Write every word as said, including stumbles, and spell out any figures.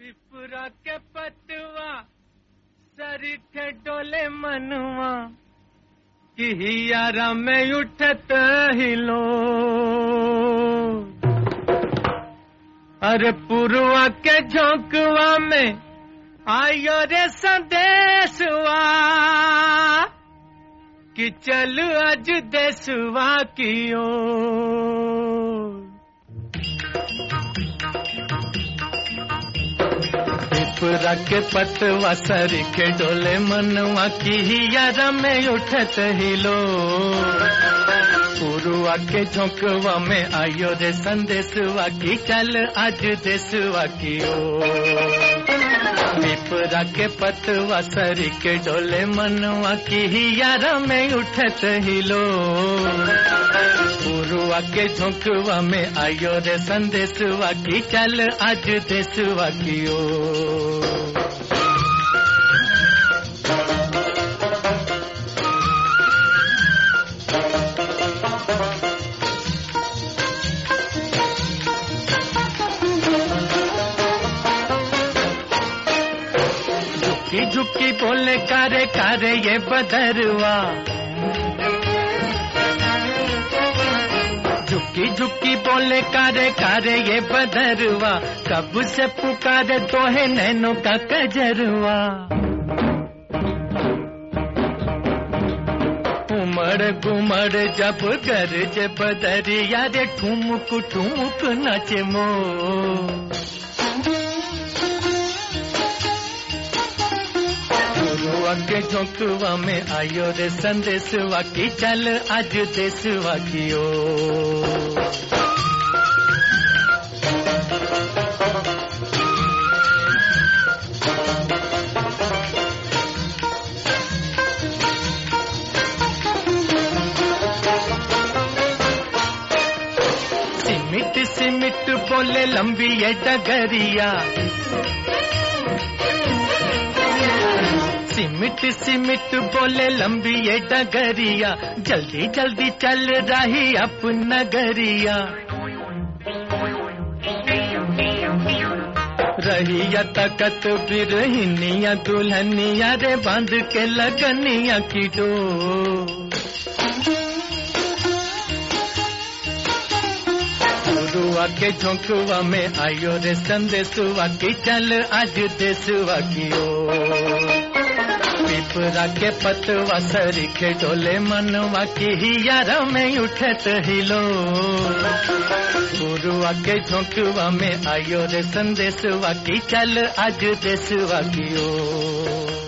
पिपरा के पतवा सरिखे डोले मनवा कि हियारा में उठत हिलो। अरे पुरवा के झोंकवा में आयो रे संदेशवा कि चल आज देशवा की ओर। पिपरा के पतवा सरिखे डोले मनवा की हियारा में उठत हिलो। पुरवा के झोंकवा में आयो रे संदेशवा की चल आज देशवा की ओर। पिपरा के पतवा सरिखे डोले मनवा की हियारा में उठत हिलो। पुरवा के झोंकवा में आयो रे संदेशवा की चल आज देशवा की ओर। झुकी झुकी बोले कारे कारे ये बदरवा। झुकी झुकी बोले कारे कारे ये बदरवा। कब से पुकारे तो है नैनों का कजरवा। उमड़ घुमड़ जब गरज बदरिया रे ठुमुक ठुमुक नाचे मोर। पुरवा के झोंकवा में आयो रे संदेशवा की चल आज देशवा की ओर। सिमिट सिमिट बोले लंबी ये डगरिया। सिमिट सिमिट बोले लंबी ये डगरिया। जल्दी जल्दी चल रही अपन नगरिया। रहिया तकत बिरहिनिया दुल्हनिया रे बांध के लगनिया की डोर। पुरवा के झोंकवा में आयो रे संदेशवा की चल आज देशवा की ओर। पिपरा के पतवा सरिखे डोले मनवा की हियारा में उठत हिलो। पुरवा के झोंकवा में आयो रे संदेशवा की चल आज देशवा की ओर।